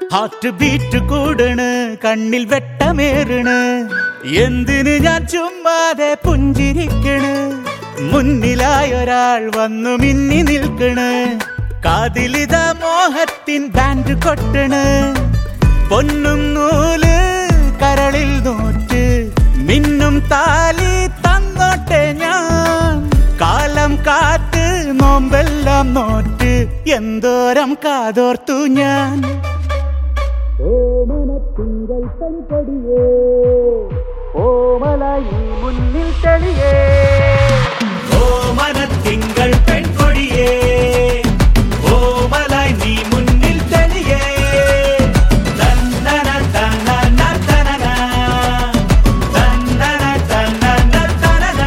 Heart beat കൂടണ്, കണ്ണിൽ വെട്ടമേറണ്. എന്തിന് ഞാൻ ചുമ്മാതെ പുഞ്ചിരിക്കണ്? മുന്നിലായൊരാൾ വന്നു മിന്നി നിൽക്കണ്. കാതിലിത മോഹത്തിൻ ബാൻഡ് കൊട്ടണ്. പൊന്നും നൂല് കരളിൽ നോറ്റ് മിന്നും താലി തന്നോട്ടെ ഞാൻ. കാലം കാത്ത് നോമ്പെല്ലാം നോറ്റ് എന്തോരം കാതോർത്തു ഞാൻ. ഓമനത്തിങ്കൾ പെൺകൊടിയേ, ഓമലായി മുന്നിൽ തെളിയേ. ഓമനത്തിങ്കൾ പെൺകൊടിയേ, ഓമലായി നീ മുന്നിൽ തെളിയേ. തന്നന തന്നന തനന, തന്നന തന്നന തനന.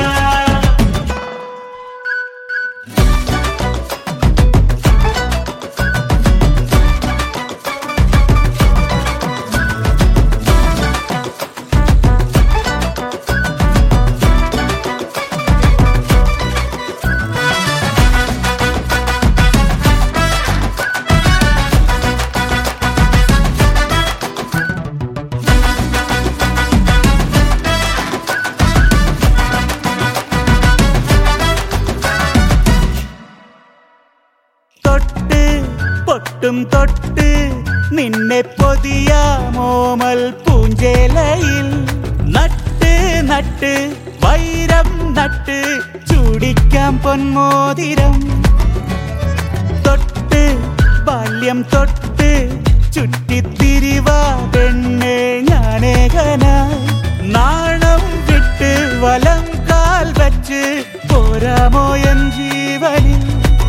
തൊട്ട് പൊട്ടും തൊട്ട് നിന്നെ പൊതിയാമോമൽ പൂഞ്ചേലയിൽ. നട്ട് നട്ട് വൈരം നട്ട് ചൂടിക്കാം പൊന്മോതിരം. തൊട്ട് ബാല്യം തൊട്ട് ചുറ്റിത്തിരിവാ പെണ്ണേ ഞാനേകനായി. നാണം വിട്ട് വലം കാൽ വച്ച് പോരാമോ എൻ ജീവനിൽ.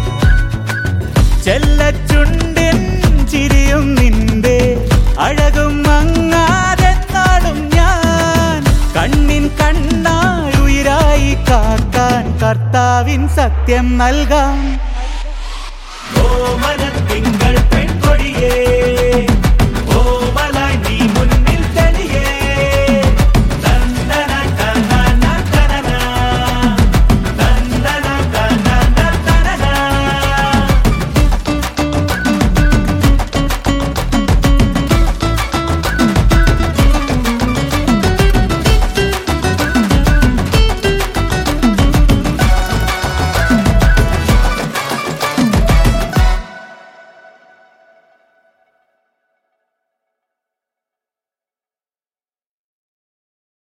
ചെല്ലച്ചുണ്ടിൻ ചിരിയും നിന്റെ അഴകും മങ്ങാതെ നാടും ഞാൻ. കണ്ണിൻ കണ്ണായി ഉയിരായി കാക്കാൻ കർത്താവിൻ സത്യം നൽകാം.